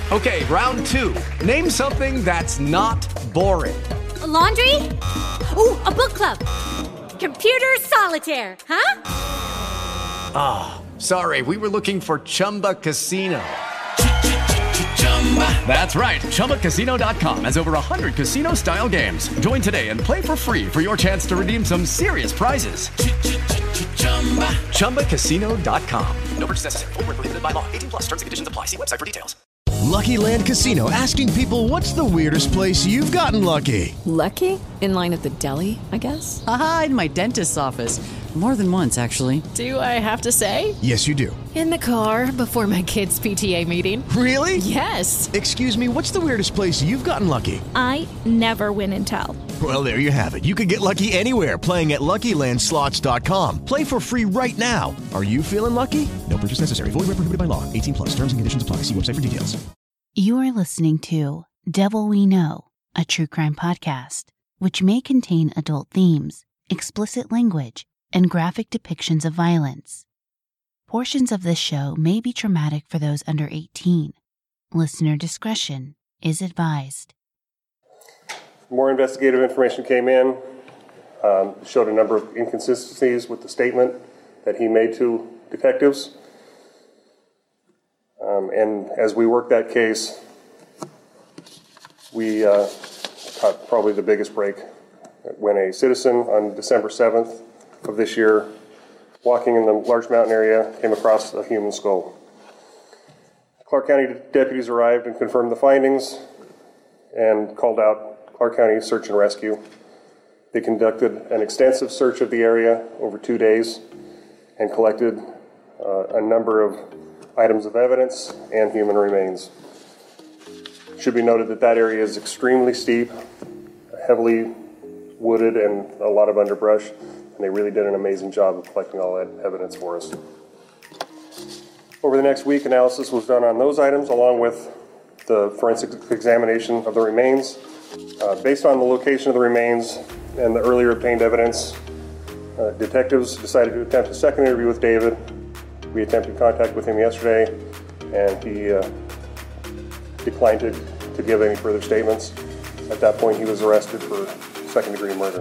Okay, round two. Name something that's not boring. A laundry? Ooh, a book club. Computer solitaire, huh? Ah, oh, sorry, we were looking for Chumba Casino. That's right, ChumbaCasino.com has over 100 casino-style games. Join today and play for free for your chance to redeem some serious prizes. ChumbaCasino.com. No purchase necessary. Void where prohibited by law. 18+ terms and conditions apply. See website for details. Lucky Land Casino, asking people, what's the weirdest place you've gotten lucky? Lucky? In line at the deli, I guess? Aha, in my dentist's office. More than once, actually. Do I have to say? Yes, you do. In the car before my kids' PTA meeting. Really? Yes. Excuse me, what's the weirdest place you've gotten lucky? I never win and tell. Well, there you have it. You can get lucky anywhere, playing at LuckyLandSlots.com. Play for free right now. Are you feeling lucky? No purchase necessary. Void where prohibited by law. 18+. Terms and conditions apply. See website for details. You are listening to Devil We Know, a true crime podcast, which may contain adult themes, explicit language, and graphic depictions of violence. Portions of this show may be traumatic for those under 18. Listener discretion is advised. More investigative information came in, showed a number of inconsistencies with the statement that he made to detectives. And as we worked that case, we caught probably the biggest break when a citizen on December 7th of this year, walking in the Larch Mountain area, came across a human skull. Clark County deputies arrived and confirmed the findings and called out Clark County Search and Rescue. They conducted an extensive search of the area over 2 days and collected a number of items of evidence and human remains. It should be noted that that area is extremely steep, heavily wooded, and a lot of underbrush, and they really did an amazing job of collecting all that evidence for us. Over the next week, analysis was done on those items along with the forensic examination of the remains. Based on the location of the remains and the earlier obtained evidence, detectives decided to attempt a second interview with David. We attempted contact with him yesterday, and he declined to give any further statements. At that point, he was arrested for second-degree murder.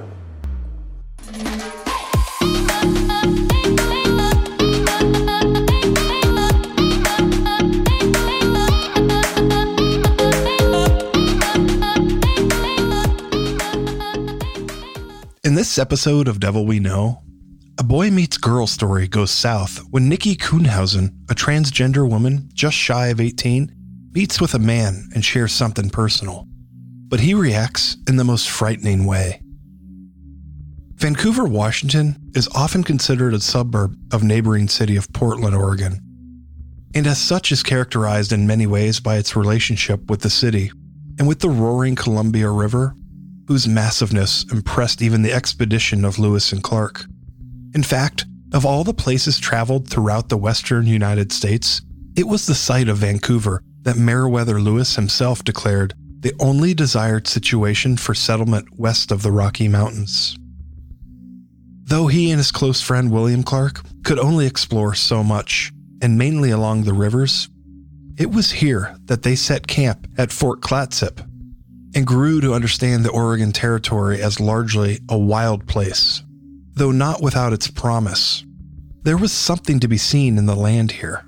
In this episode of Devil We Know, a boy meets girl story goes south when Nikki Kuhnhausen, a transgender woman just shy of 18, meets with a man and shares something personal. But he reacts in the most frightening way. Vancouver, Washington is often considered a suburb of neighboring city of Portland, Oregon, and as such is characterized in many ways by its relationship with the city and with the roaring Columbia River, whose massiveness impressed even the expedition of Lewis and Clark. In fact, of all the places traveled throughout the western United States, it was the site of Vancouver that Meriwether Lewis himself declared the only desired situation for settlement west of the Rocky Mountains. Though he and his close friend William Clark could only explore so much, and mainly along the rivers, it was here that they set camp at Fort Clatsop and grew to understand the Oregon Territory as largely a wild place. Though not without its promise, there was something to be seen in the land here.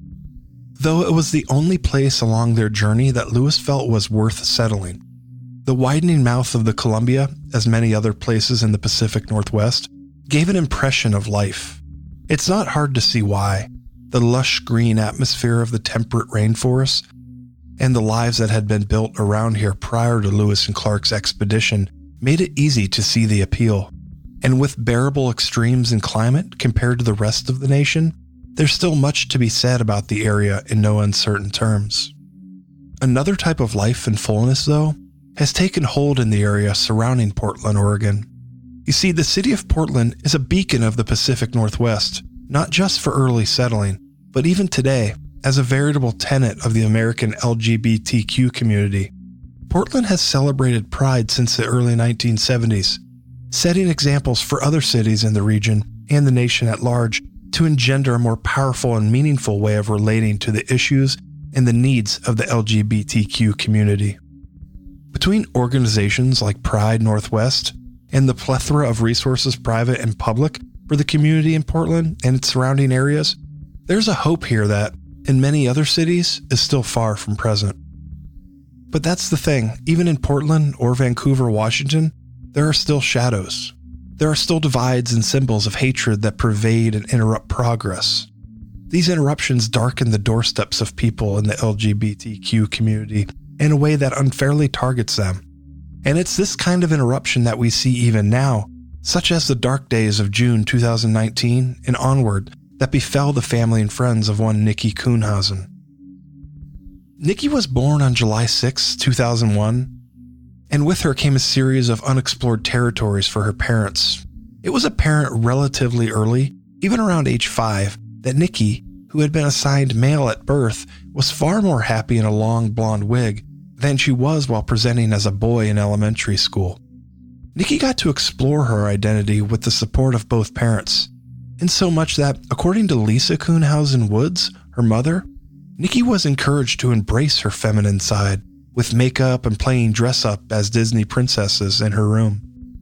Though it was the only place along their journey that Lewis felt was worth settling, the widening mouth of the Columbia, as many other places in the Pacific Northwest, gave an impression of life. It's not hard to see why. The lush green atmosphere of the temperate rainforest and the lives that had been built around here prior to Lewis and Clark's expedition made it easy to see the appeal. And with bearable extremes in climate compared to the rest of the nation, there's still much to be said about the area in no uncertain terms. Another type of life and fullness, though, has taken hold in the area surrounding Portland, Oregon. You see, the city of Portland is a beacon of the Pacific Northwest, not just for early settling, but even today, as a veritable tenet of the American LGBTQ community. Portland has celebrated Pride since the early 1970s, setting examples for other cities in the region and the nation at large to engender a more powerful and meaningful way of relating to the issues and the needs of the LGBTQ community. Between organizations like Pride Northwest and the plethora of resources, private and public, for the community in Portland and its surrounding areas, there's a hope here that, in many other cities, is still far from present. But that's the thing, even in Portland or Vancouver, Washington, there are still shadows. There are still divides and symbols of hatred that pervade and interrupt progress. These interruptions darken the doorsteps of people in the LGBTQ community in a way that unfairly targets them. And it's this kind of interruption that we see even now, such as the dark days of June 2019 and onward that befell the family and friends of one Nikki Kuhnhausen. Nikki was born on July 6, 2001, and with her came a series of unexplored territories for her parents. It was apparent relatively early, even around age 5, that Nikki, who had been assigned male at birth, was far more happy in a long blonde wig than she was while presenting as a boy in elementary school. Nikki got to explore her identity with the support of both parents, in so much that, according to Lisa Kuhnhausen Woods, her mother, Nikki was encouraged to embrace her feminine side, with makeup and playing dress-up as Disney princesses in her room.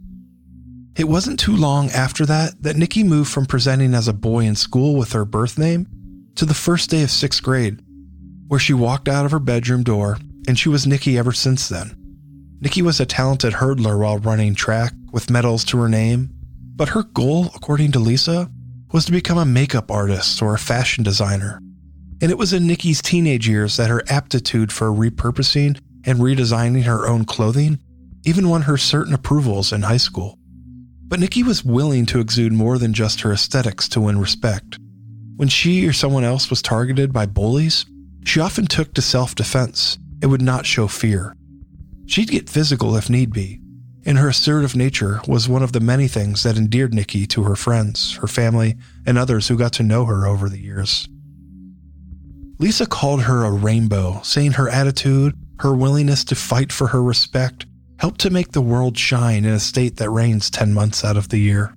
It wasn't too long after that Nikki moved from presenting as a boy in school with her birth name to the first day of 6th grade, where she walked out of her bedroom door, and she was Nikki ever since then. Nikki was a talented hurdler while running track with medals to her name, but her goal, according to Lisa, was to become a makeup artist or a fashion designer. And it was in Nikki's teenage years that her aptitude for repurposing and redesigning her own clothing even won her certain approvals in high school. But Nikki was willing to exude more than just her aesthetics to win respect. When she or someone else was targeted by bullies, she often took to self-defense and would not show fear. She'd get physical if need be, and her assertive nature was one of the many things that endeared Nikki to her friends, her family, and others who got to know her over the years. Lisa called her a rainbow, saying her attitude, her willingness to fight for her respect, helped to make the world shine in a state that rains 10 months out of the year.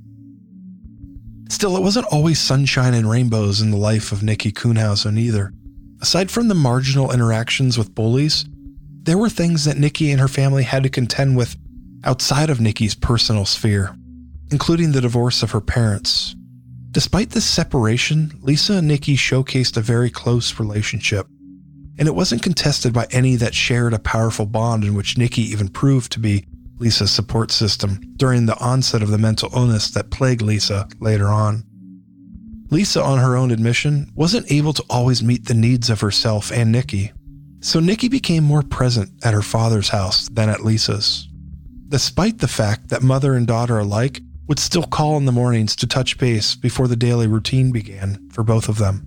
Still, it wasn't always sunshine and rainbows in the life of Nikki Kuhnhausen either. Aside from the marginal interactions with bullies, there were things that Nikki and her family had to contend with outside of Nikki's personal sphere, including the divorce of her parents. Despite this separation, Lisa and Nikki showcased a very close relationship, and it wasn't contested by any that shared a powerful bond in which Nikki even proved to be Lisa's support system during the onset of the mental illness that plagued Lisa later on. Lisa, on her own admission, wasn't able to always meet the needs of herself and Nikki, so Nikki became more present at her father's house than at Lisa's, despite the fact that mother and daughter alike would still call in the mornings to touch base before the daily routine began for both of them.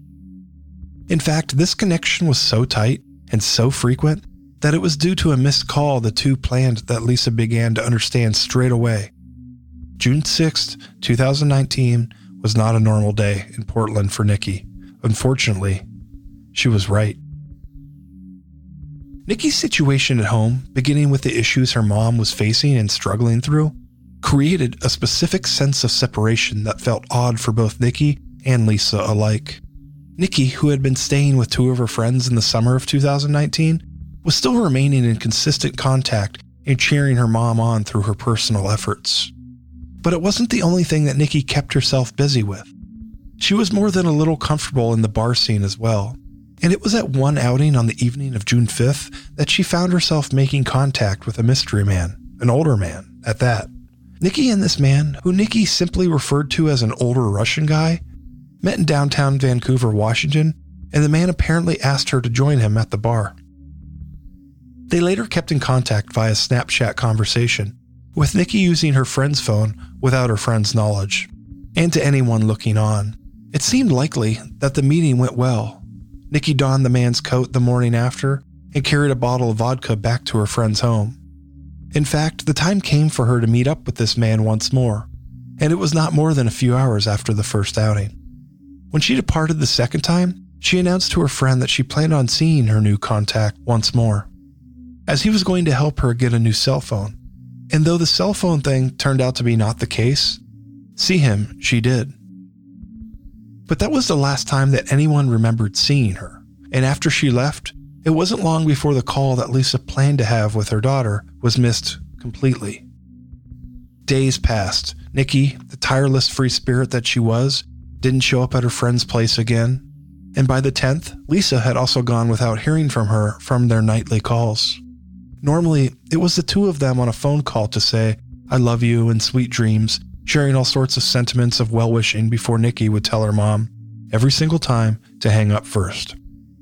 In fact, this connection was so tight and so frequent that it was due to a missed call the two planned that Lisa began to understand straight away. June 6, 2019 was not a normal day in Portland for Nikki. Unfortunately, she was right. Nikki's situation at home, beginning with the issues her mom was facing and struggling through, created a specific sense of separation that felt odd for both Nikki and Lisa alike. Nikki, who had been staying with two of her friends in the summer of 2019, was still remaining in consistent contact and cheering her mom on through her personal efforts. But it wasn't the only thing that Nikki kept herself busy with. She was more than a little comfortable in the bar scene as well, and it was at one outing on the evening of June 5th that she found herself making contact with a mystery man, an older man at that. Nikki and this man, who Nikki simply referred to as an older Russian guy, met in downtown Vancouver, Washington, and the man apparently asked her to join him at the bar. They later kept in contact via Snapchat conversation, with Nikki using her friend's phone without her friend's knowledge. And to anyone looking on, it seemed likely that the meeting went well. Nikki donned the man's coat the morning after and carried a bottle of vodka back to her friend's home. In fact, the time came for her to meet up with this man once more, and it was not more than a few hours after the first outing. When she departed the second time, she announced to her friend that she planned on seeing her new contact once more, as he was going to help her get a new cell phone. And though the cell phone thing turned out to be not the case, see him she did. But that was the last time that anyone remembered seeing her, and after she left, it wasn't long before the call that Lisa planned to have with her daughter was missed completely. Days passed. Nikki, the tireless free spirit that she was, didn't show up at her friend's place again. And by the 10th, Lisa had also gone without hearing from her from their nightly calls. Normally, it was the two of them on a phone call to say, "I love you" and sweet dreams, sharing all sorts of sentiments of well-wishing before Nikki would tell her mom, every single time, to hang up first.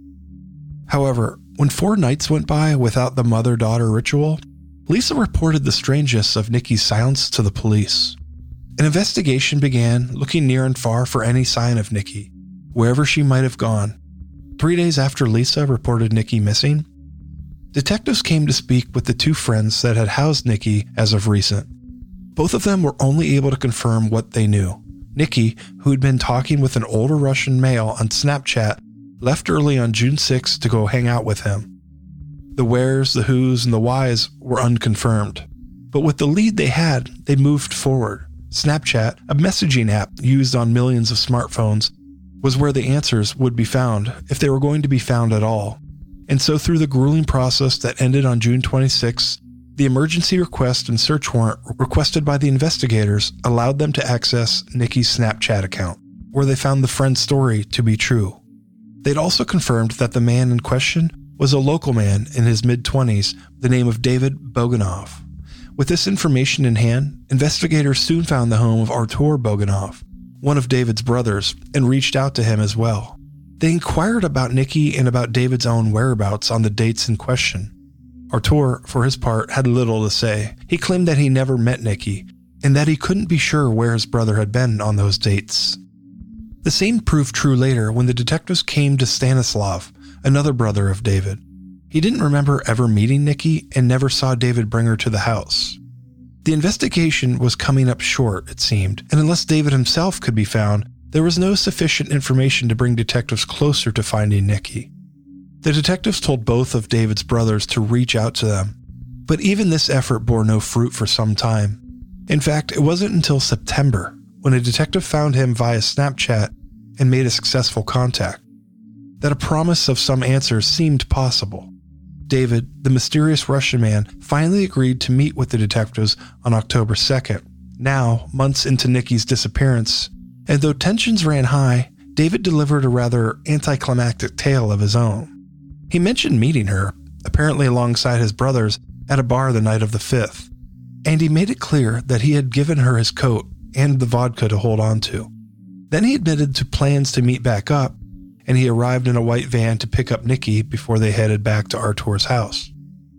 However, when 4 nights went by without the mother-daughter ritual, Lisa reported the strangeness of Nikki's silence to the police. An investigation began, looking near and far for any sign of Nikki, wherever she might have gone. 3 days after Lisa reported Nikki missing, detectives came to speak with the 2 friends that had housed Nikki as of recent. Both of them were only able to confirm what they knew. Nikki, who had been talking with an older Russian male on Snapchat, left early on June 6 to go hang out with him. The wheres, the whos, and the whys were unconfirmed. But with the lead they had, they moved forward. Snapchat, a messaging app used on millions of smartphones, was where the answers would be found, if they were going to be found at all. And so through the grueling process that ended on June 26, the emergency request and search warrant requested by the investigators allowed them to access Nikki's Snapchat account, where they found the friend's story to be true. They'd also confirmed that the man in question was a local man in his mid-20s, the name of David Boganov. With this information in hand, investigators soon found the home of Artur Boganov, one of David's brothers, and reached out to him as well. They inquired about Nikki and about David's own whereabouts on the dates in question. Artur, for his part, had little to say. He claimed that he never met Nikki, and that he couldn't be sure where his brother had been on those dates. The same proved true later when the detectives came to Stanislav, another brother of David. He didn't remember ever meeting Nikki and never saw David bring her to the house. The investigation was coming up short, it seemed, and unless David himself could be found, there was no sufficient information to bring detectives closer to finding Nikki. The detectives told both of David's brothers to reach out to them, but even this effort bore no fruit for some time. In fact, it wasn't until September when a detective found him via Snapchat and made a successful contact that a promise of some answers seemed possible. David, the mysterious Russian man, finally agreed to meet with the detectives on October 2nd, now months into Nikki's disappearance, and though tensions ran high, David delivered a rather anticlimactic tale of his own. He mentioned meeting her, apparently alongside his brothers, at a bar the night of the 5th, and he made it clear that he had given her his coat and the vodka to hold on to. Then he admitted to plans to meet back up, and he arrived in a white van to pick up Nikki before they headed back to Artur's house.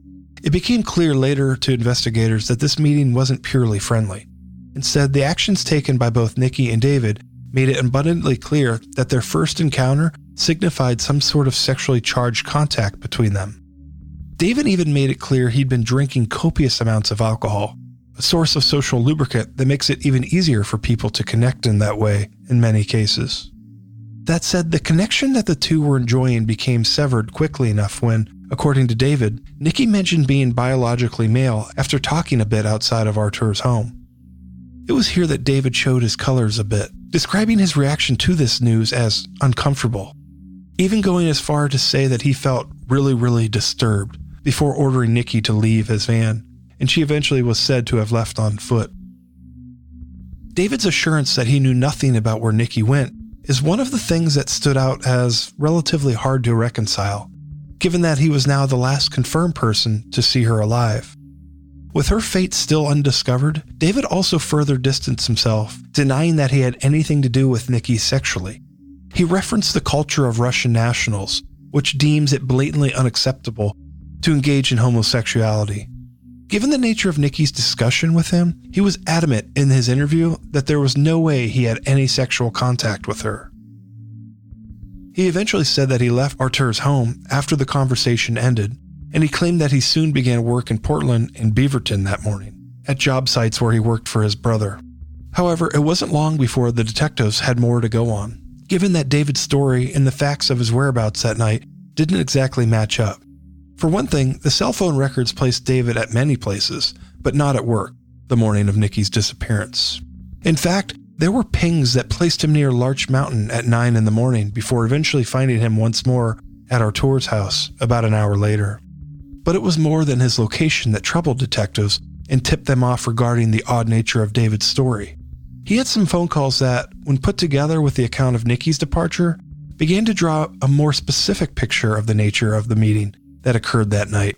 It became clear later to investigators that this meeting wasn't purely friendly. Instead, the actions taken by both Nikki and David made it abundantly clear that their first encounter signified some sort of sexually charged contact between them. David even made it clear he'd been drinking copious amounts of alcohol, a source of social lubricant that makes it even easier for people to connect in that way in many cases. That said, the connection that the two were enjoying became severed quickly enough when, according to David, Nikki mentioned being biologically male after talking a bit outside of Artur's home. It was here that David showed his colors a bit, describing his reaction to this news as uncomfortable, even going as far to say that he felt really disturbed before ordering Nikki to leave his van, and she eventually was said to have left on foot. David's assurance that he knew nothing about where Nikki went is one of the things that stood out as relatively hard to reconcile, given that he was now the last confirmed person to see her alive. With her fate still undiscovered, David also further distanced himself, denying that he had anything to do with Nikki sexually. He referenced the culture of Russian nationals, which deems it blatantly unacceptable to engage in homosexuality. Given the nature of Nikki's discussion with him, he was adamant in his interview that there was no way he had any sexual contact with her. He eventually said that he left Artur's home after the conversation ended, and he claimed that he soon began work in Portland and Beaverton that morning, at job sites where he worked for his brother. However, it wasn't long before the detectives had more to go on, given that David's story and the facts of his whereabouts that night didn't exactly match up. For one thing, the cell phone records placed David at many places, but not at work, the morning of Nikki's disappearance. In fact, there were pings that placed him near Larch Mountain at 9 in the morning before eventually finding him once more at Artur's house about an hour later. But it was more than his location that troubled detectives and tipped them off regarding the odd nature of David's story. He had some phone calls that, when put together with the account of Nikki's departure, began to draw a more specific picture of the nature of the meeting that occurred that night.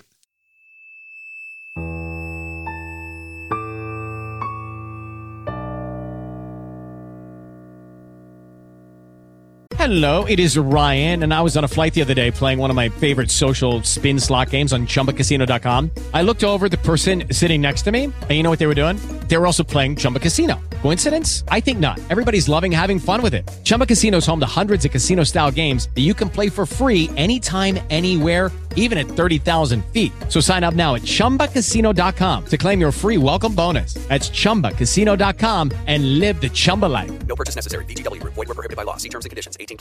Hello, it is Ryan, and I was on a flight the other day playing one of my favorite social spin slot games on ChumbaCasino.com. I looked over at the person sitting next to me, and you know what they were doing? They were also playing Chumba Casino. Coincidence? I think not. Everybody's loving having fun with it. Chumba Casino is home to hundreds of casino-style games that you can play for free anytime, anywhere, even at 30,000 feet. So sign up now at ChumbaCasino.com to claim your free welcome bonus. That's ChumbaCasino.com and live the Chumba life. No purchase necessary. VGW. Void where prohibited by law. See terms and conditions. 18+.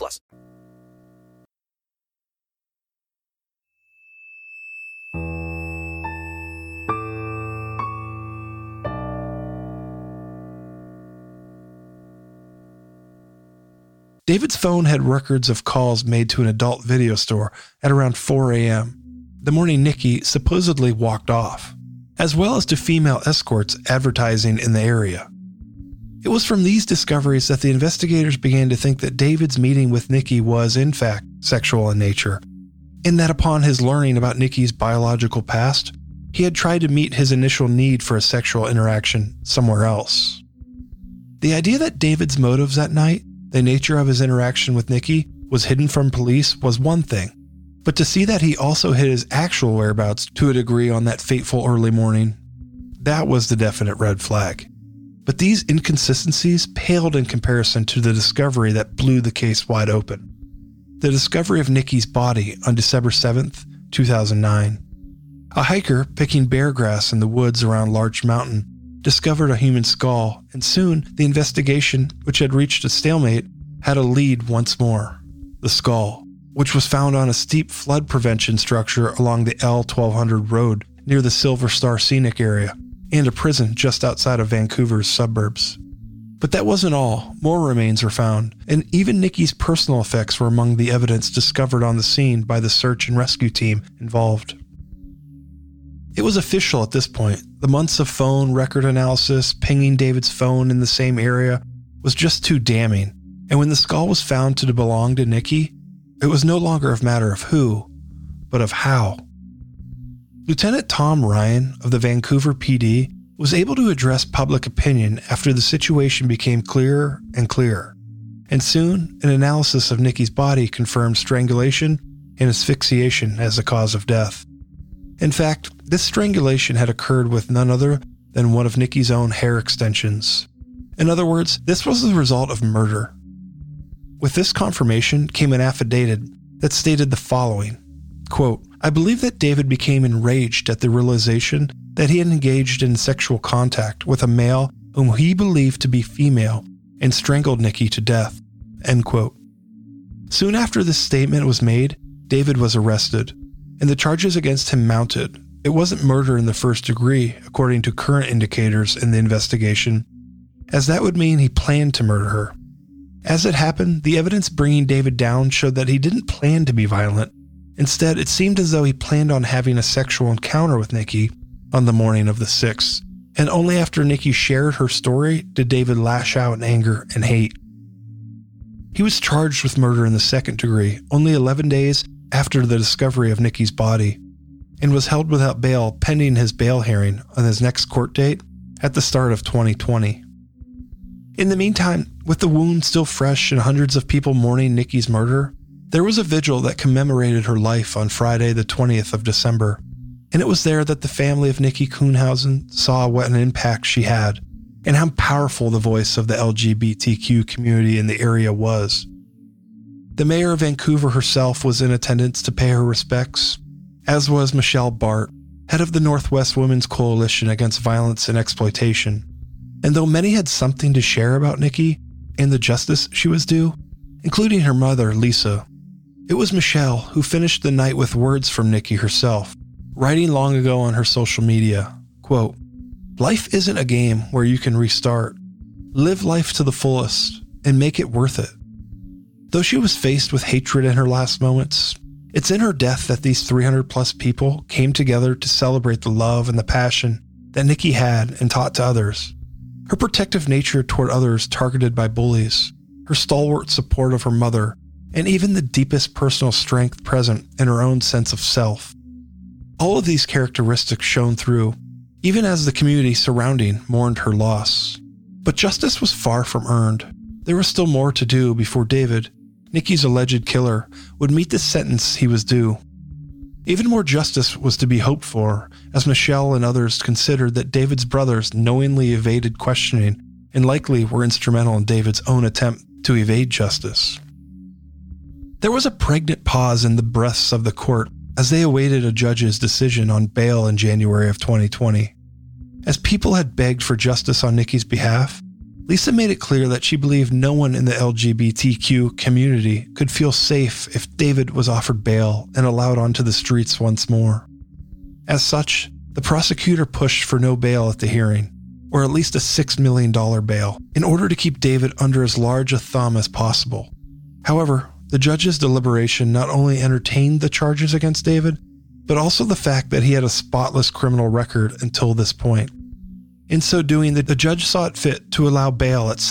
David's phone had records of calls made to an adult video store at around 4 a.m., the morning Nikki supposedly walked off, as well as to female escorts advertising in the area. It was from these discoveries that the investigators began to think that David's meeting with Nikki was, in fact, sexual in nature, and that upon his learning about Nikki's biological past, he had tried to meet his initial need for a sexual interaction somewhere else. The idea that David's motives that night, the nature of his interaction with Nikki, was hidden from police was one thing, but to see that he also hid his actual whereabouts to a degree on that fateful early morning, that was the definite red flag. But these inconsistencies paled in comparison to the discovery that blew the case wide open. The discovery of Nikki's body on December 7th, 2009. A hiker picking bear grass in the woods around Larch Mountain discovered a human skull, and soon the investigation, which had reached a stalemate, had a lead once more. The skull, which was found on a steep flood prevention structure along the L1200 road near the Silver Star Scenic area, and a prison just outside of Vancouver's suburbs. But that wasn't all. More remains were found, and even Nikki's personal effects were among the evidence discovered on the scene by the search and rescue team involved. It was official at this point. The months of phone record analysis, pinging David's phone in the same area, was just too damning, and when the skull was found to belong to Nikki, it was no longer a matter of who, but of how. Lieutenant Tom Ryan of the Vancouver PD was able to address public opinion after the situation became clearer and clearer, and soon an analysis of Nikki's body confirmed strangulation and asphyxiation as the cause of death. In fact, this strangulation had occurred with none other than one of Nikki's own hair extensions. In other words, this was the result of murder. With this confirmation came an affidavit that stated the following, quote, "I believe that David became enraged at the realization that he had engaged in sexual contact with a male whom he believed to be female and strangled Nikki to death," end quote. Soon after this statement was made, David was arrested, and the charges against him mounted. It wasn't murder in the first degree, according to current indicators in the investigation, as that would mean he planned to murder her. As it happened, the evidence bringing David down showed that he didn't plan to be violent. Instead, it seemed as though he planned on having a sexual encounter with Nikki on the morning of the 6th, and only after Nikki shared her story did David lash out in anger and hate. He was charged with murder in the second degree only 11 days after the discovery of Nikki's body, and was held without bail pending his bail hearing on his next court date at the start of 2020. In the meantime, with the wound still fresh and hundreds of people mourning Nikki's murder, there was a vigil that commemorated her life on Friday the 20th of December, and it was there that the family of Nikki Kuhnhausen saw what an impact she had, and how powerful the voice of the LGBTQ community in the area was. The mayor of Vancouver herself was in attendance to pay her respects, as was Michelle Bart, head of the Northwest Women's Coalition Against Violence and Exploitation. And though many had something to share about Nikki and the justice she was due, including her mother, Lisa, it was Michelle who finished the night with words from Nikki herself, writing long ago on her social media, quote, "Life isn't a game where you can restart. Live life to the fullest and make it worth it." Though she was faced with hatred in her last moments, It's in her death that these 300 plus people came together to celebrate the love and the passion that Nikki had and taught to others. Her protective nature toward others targeted by bullies, her stalwart support of her mother, and even the deepest personal strength present in her own sense of self. All of these characteristics shone through, even as the community surrounding mourned her loss. But justice was far from earned. There was still more to do before David, Nikki's alleged killer, would meet the sentence he was due. Even more justice was to be hoped for, as Michelle and others considered that David's brothers knowingly evaded questioning and likely were instrumental in David's own attempt to evade justice. There was a pregnant pause in the breaths of the court as they awaited a judge's decision on bail in January of 2020. As people had begged for justice on Nikki's behalf, Lisa made it clear that she believed no one in the LGBTQ community could feel safe if David was offered bail and allowed onto the streets once more. As such, the prosecutor pushed for no bail at the hearing, or at least a $6 million bail, in order to keep David under as large a thumb as possible. However, the judge's deliberation not only entertained the charges against David, but also the fact that he had a spotless criminal record until this point. In so doing, the judge saw it fit to allow bail at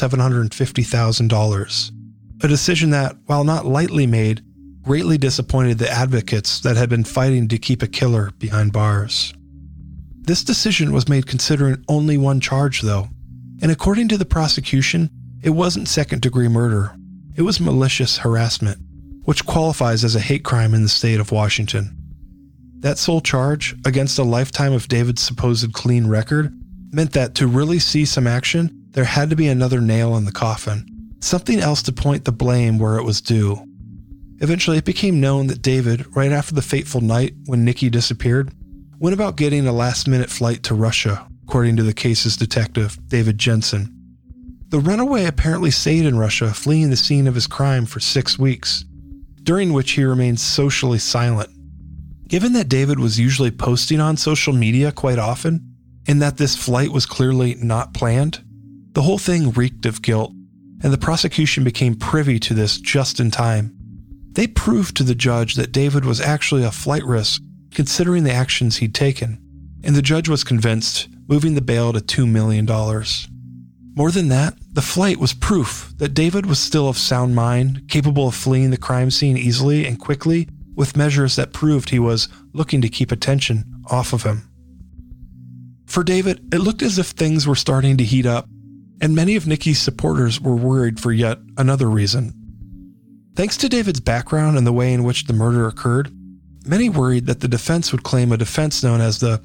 $750,000, a decision that, while not lightly made, greatly disappointed the advocates that had been fighting to keep a killer behind bars. This decision was made considering only one charge, though, and according to the prosecution, it wasn't second-degree murder. It was malicious harassment, which qualifies as a hate crime in the state of Washington. That sole charge, against a lifetime of David's supposed clean record, meant that to really see some action, there had to be another nail in the coffin, something else to point the blame where it was due. Eventually, it became known that David, right after the fateful night when Nikki disappeared, went about getting a last-minute flight to Russia, according to the case's detective, David Jensen. The runaway apparently stayed in Russia, fleeing the scene of his crime for 6 weeks, during which he remained socially silent. Given that David was usually posting on social media quite often, and that this flight was clearly not planned, the whole thing reeked of guilt, and the prosecution became privy to this just in time. They proved to the judge that David was actually a flight risk, considering the actions he'd taken, and the judge was convinced, moving the bail to $2 million. More than that, the flight was proof that David was still of sound mind, capable of fleeing the crime scene easily and quickly, with measures that proved he was looking to keep attention off of him. For David, it looked as if things were starting to heat up, and many of Nikki's supporters were worried for yet another reason. Thanks to David's background and the way in which the murder occurred, many worried that the defense would claim a defense known as the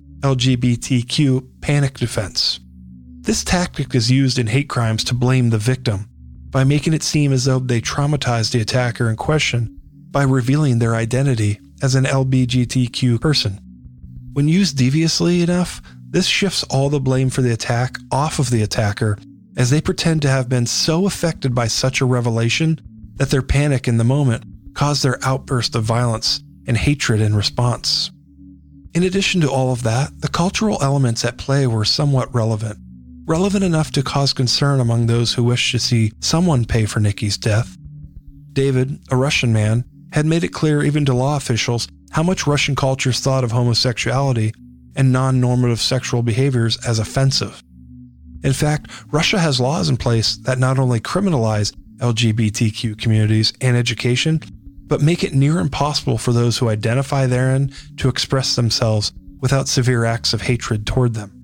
LGBTQ panic defense. This tactic is used in hate crimes to blame the victim, by making it seem as though they traumatized the attacker in question by revealing their identity as an LGBTQ person. When used deviously enough, this shifts all the blame for the attack off of the attacker, as they pretend to have been so affected by such a revelation that their panic in the moment caused their outburst of violence and hatred in response. In addition to all of that, the cultural elements at play were somewhat relevant enough to cause concern among those who wished to see someone pay for Nikki's death. David, a Russian man, had made it clear even to law officials how much Russian cultures thought of homosexuality and non-normative sexual behaviors as offensive. In fact, Russia has laws in place that not only criminalize LGBTQ communities and education, but make it near impossible for those who identify therein to express themselves without severe acts of hatred toward them.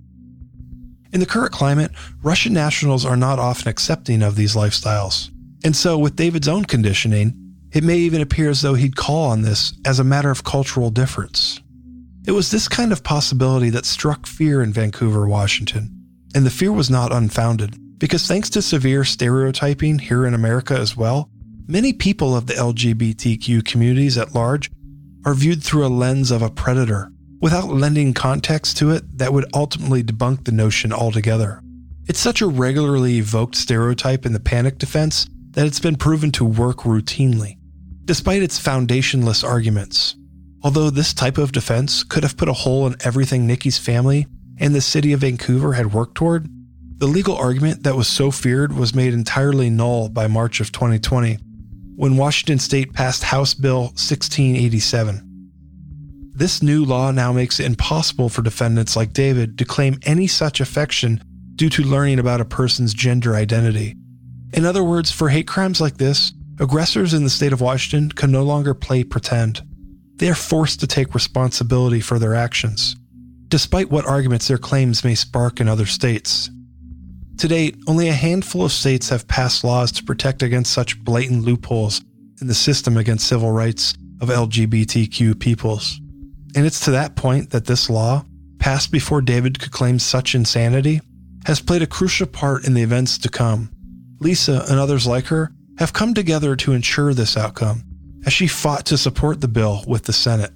In the current climate, Russian nationals are not often accepting of these lifestyles, and so with David's own conditioning, it may even appear as though he'd call on this as a matter of cultural difference. It was this kind of possibility that struck fear in Vancouver, Washington, and the fear was not unfounded, because thanks to severe stereotyping here in America as well, many people of the LGBTQ communities at large are viewed through a lens of a predator, without lending context to it that would ultimately debunk the notion altogether. It's such a regularly evoked stereotype in the panic defense that it's been proven to work routinely, despite its foundationless arguments. Although this type of defense could have put a hole in everything Nikki's family and the city of Vancouver had worked toward, the legal argument that was so feared was made entirely null by March of 2020, when Washington State passed House Bill 1687. This new law now makes it impossible for defendants like David to claim any such affection due to learning about a person's gender identity. In other words, for hate crimes like this, aggressors in the state of Washington can no longer play pretend. They are forced to take responsibility for their actions, despite what arguments their claims may spark in other states. To date, only a handful of states have passed laws to protect against such blatant loopholes in the system against civil rights of LGBTQ peoples. And it's to that point that this law, passed before David could claim such insanity, has played a crucial part in the events to come. Lisa and others like her have come together to ensure this outcome, as she fought to support the bill with the Senate.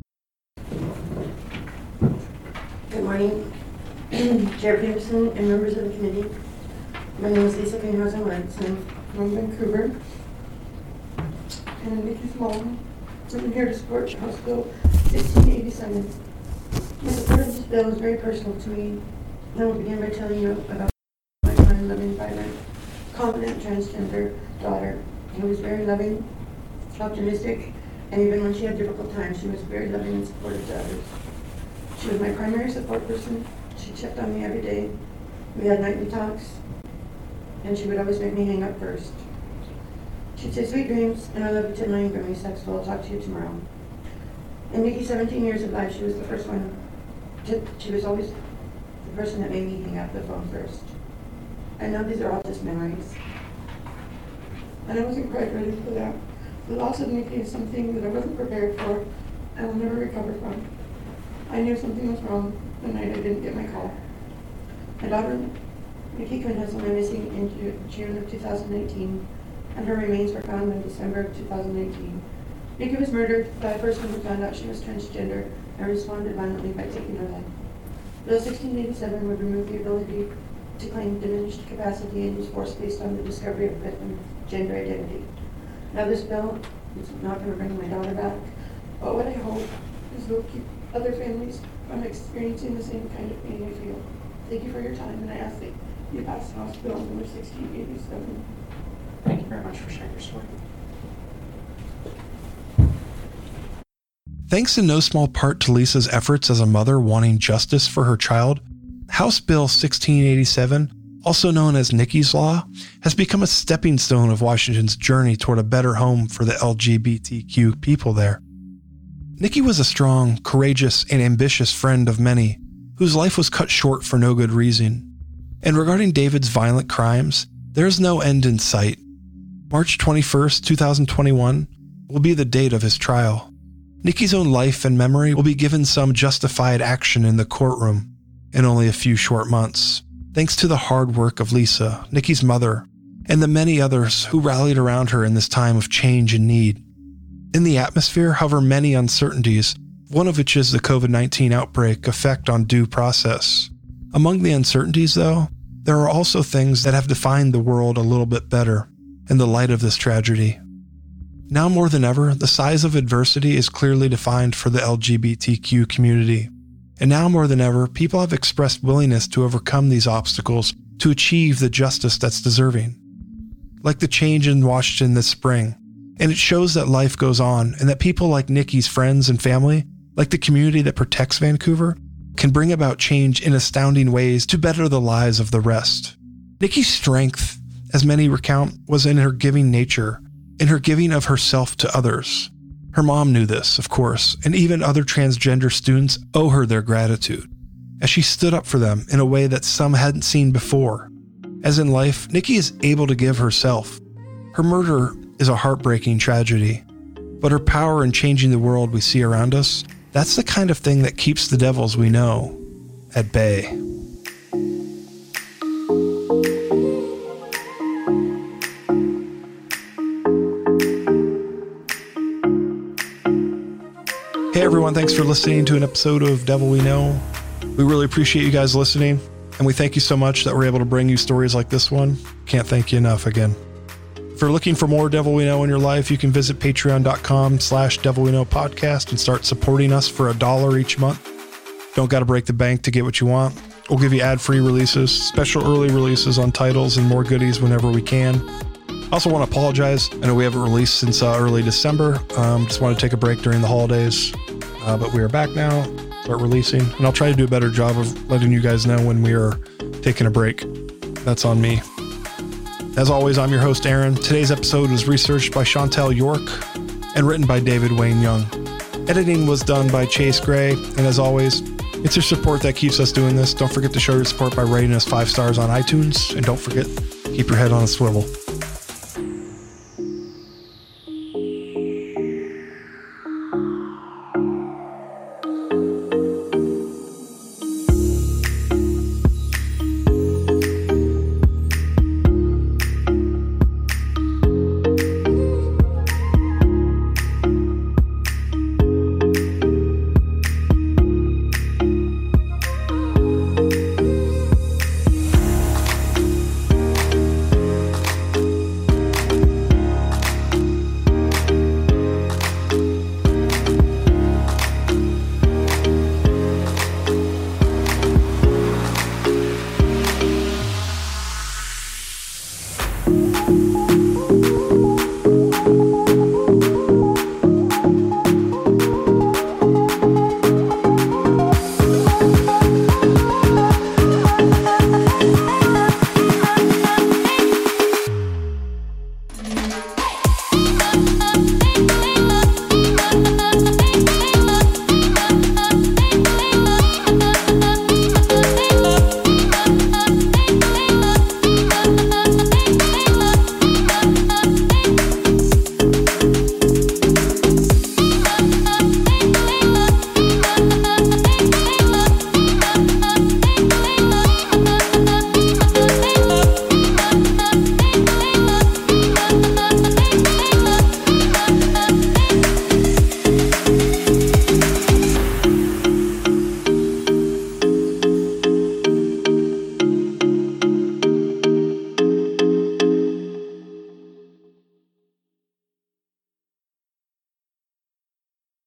Good morning, Chair Peterson and members of the committee. My name is Lisa Kuhnhausen-Wentz. I'm from Vancouver, and I'm Nikki's mom. I'm here to support House Bill 1687. My support of this bill is very personal to me. I will begin by telling you about my fun, loving, vibrant, confident transgender daughter. She was very loving, optimistic, and even when she had difficult times, she was very loving and supportive to others. She was my primary support person. She checked on me every day. We had nightly talks, and she would always make me hang up first. She'd say, "Sweet dreams, and I love you till my Grammy sex, so I'll talk to you tomorrow." In Nikki's 17 years of life, she was the first one. She was always the person that made me hang up the phone first. I know these are all just memories, and I wasn't quite ready for that. The loss of Nikki is something that I wasn't prepared for and I'll never recover from. I knew something was wrong the night I didn't get my call. My daughter, Nikki Kuhnhausen, went missing in June of 2018, and her remains were found in December of 2018. Nikki was murdered by a person who found out she was transgender and responded violently by taking her life. Bill 1687 would remove the ability to claim diminished capacity and use force based on the discovery of a victim's gender identity. Now this bill is not going to bring my daughter back, but what I hope is it will keep other families from experiencing the same kind of pain I feel. Thank you for your time, and I ask that you pass House Bill number 1687. Thank you very much for sharing your story. Thanks in no small part to Lisa's efforts as a mother wanting justice for her child, House Bill 1687, also known as Nikki's Law, has become a stepping stone of Washington's journey toward a better home for the LGBTQ people there. Nikki was a strong, courageous, and ambitious friend of many, whose life was cut short for no good reason. And regarding David's violent crimes, there is no end in sight. March 21st, 2021 will be the date of his trial. Nikki's own life and memory will be given some justified action in the courtroom in only a few short months, thanks to the hard work of Lisa, Nikki's mother, and the many others who rallied around her in this time of change and need. In the atmosphere hover many uncertainties, one of which is the COVID-19 outbreak effect on due process. Among the uncertainties, though, there are also things that have defined the world a little bit better in the light of this tragedy. Now more than ever, the size of adversity is clearly defined for the LGBTQ community. And now more than ever, people have expressed willingness to overcome these obstacles to achieve the justice that's deserving. Like the change in Washington this spring. And it shows that life goes on and that people like Nikki's friends and family, like the community that protects Vancouver, can bring about change in astounding ways to better the lives of the rest. Nikki's strength, as many recount, was in her giving nature, in her giving of herself to others. Her mom knew this, of course, and even other transgender students owe her their gratitude, as she stood up for them in a way that some hadn't seen before. As in life, Nikki is able to give herself. Her murder is a heartbreaking tragedy, but her power in changing the world we see around us, that's the kind of thing that keeps the devils we know at bay. Hey everyone, thanks for listening to an episode of Devil We Know. We really appreciate you guys listening, and we thank you so much that we're able to bring you stories like this one. Can't thank you enough again. If you're looking for more Devil We Know in your life, you can visit patreon.com/Devil We Know podcast and start supporting us for $1 each month. Don't got to break the bank to get what you want. We'll give you ad-free releases, special early releases on titles, and more goodies whenever we can. I also want to apologize. I know we haven't released since early December. Just want to take a break during the holidays, but we are back now, start releasing, and I'll try to do a better job of letting you guys know when we are taking a break. That's on me. As always, I'm your host, Aaron. Today's episode was researched by Chantel York and written by David Wayne Young. Editing was done by Chase Gray, and as always, it's your support that keeps us doing this. Don't forget to show your support by rating us 5 stars on iTunes, and don't forget, keep your head on a swivel.